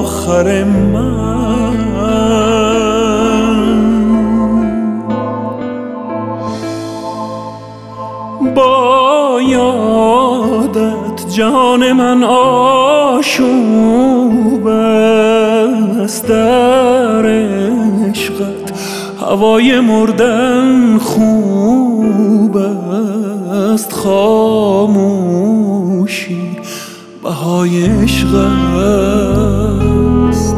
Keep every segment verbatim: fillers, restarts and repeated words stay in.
آخر من. با یادت جان من آشوب است، در عشقت هوای مردن خوب است. خاموشی بهای عشق است.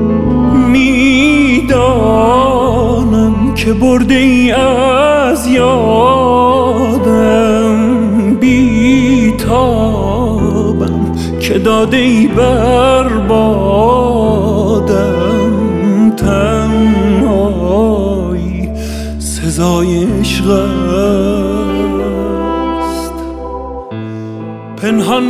میدانم که برده ای از یادم، بیتابم که داده ای بر بادم. تنهایی سزای عشق است. پنهان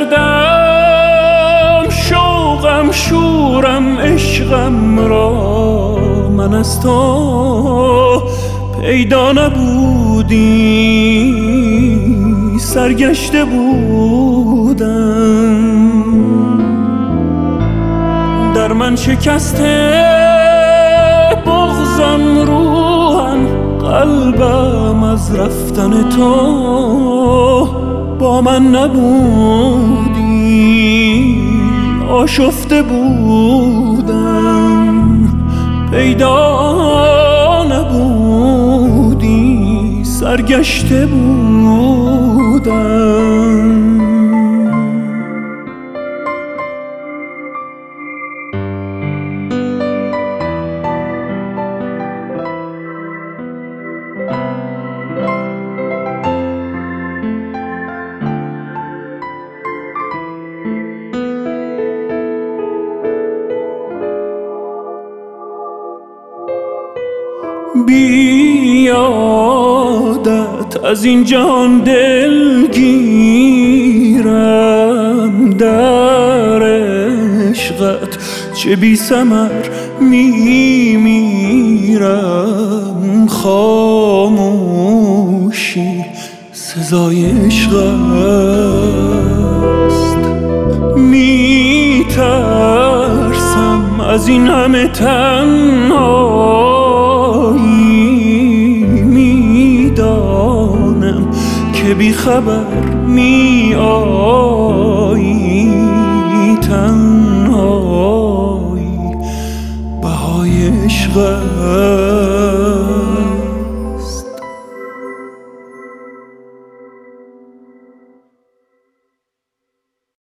نکردم شوقم شورم عشقم را، من از تو پیدا نبودی سرگشته بودم. در من شکسته بغضم روحم، قلبم از رفتن تو با من نبودی آشفته بودم. پیدا نبودی سرگشته بودم. بیادت از این جهان دلگیرم، در عشقت چه بی ثمر میمیرم. خاموشی سزای عشق است. میترسم از این همه تنهایی، میدانم که بی خبر می آیی. تنهایی بهای عشق است.